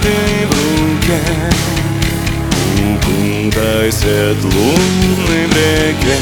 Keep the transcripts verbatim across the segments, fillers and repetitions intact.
каплей в руке, укутайся в лунной реке.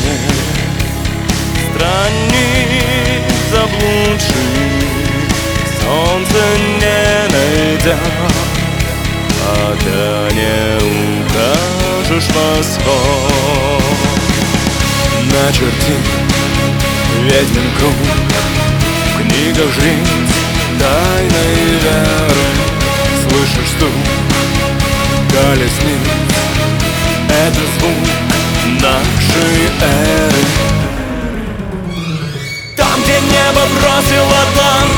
Странник заблудший, солнце не найдет, пока не укажешь восход. Начерти ведьмин круг в книгах жриц тайной веры. Слышишь стук колесниц, это звук нашей эры. Там, где небо бросило тлан,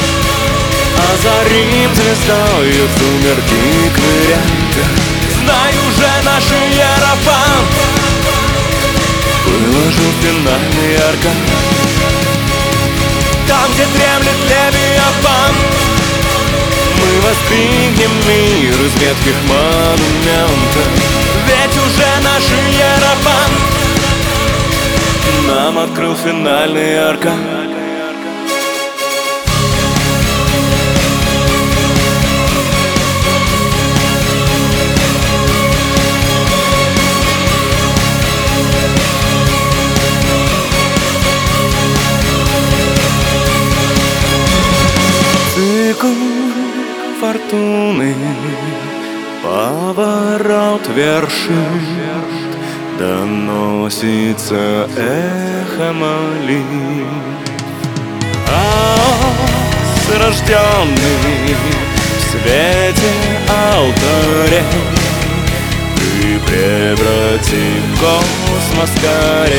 озарим звездою в сумерки клырянка. Знай уже наш иерофант выложил финальный аркан. Там, где дремлет Левиафан, мы воздвигнем мир из ветхих монументов. Ведь уже наш иерофант нам открыл финальный аркан. Цикл фортуны поворот вершит, доносится эхо молитв. Хаос, рожденный в свете алтарей, ты преврати в космос скорей.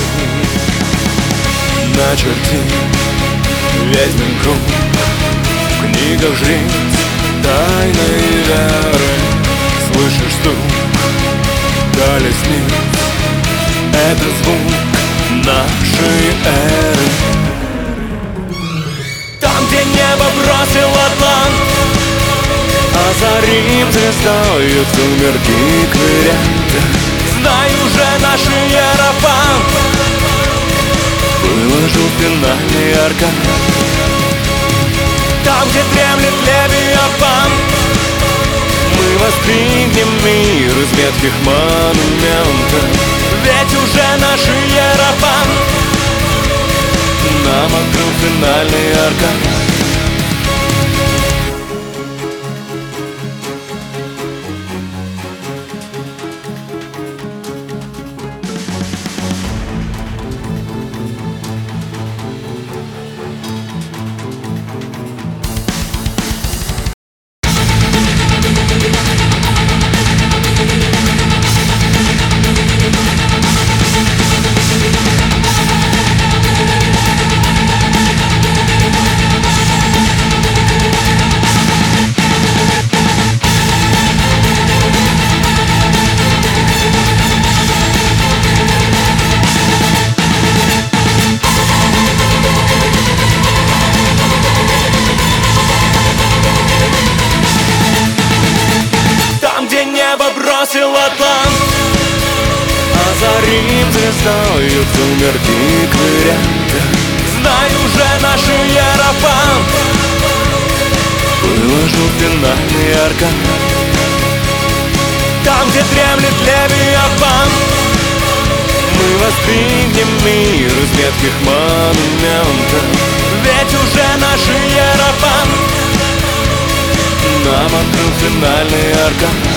Начерти ведьмин круг в книгах жриц тайной веры. Слышишь стук колесниц, это звук нашей эры. Там, где небо бросило тлан, озарим звездою в сумерки клырянка. Знай уже наш иерофант выложил финальный аркан. Там, где дремлет Левиафан, мы воздвигнем мир из ветхих монументов. Ведь уже наш иерофант нам открыл финальный аркан. Бросила тлан, озарим звездою в сумерки клырянка. Знай уже наш иерофант выложил финальный аркан. Там, где дремлет Левиафан, мы воздвигнем мир из ветхих монументов. Ведь уже наш иерофант нам открыл финальный аркан.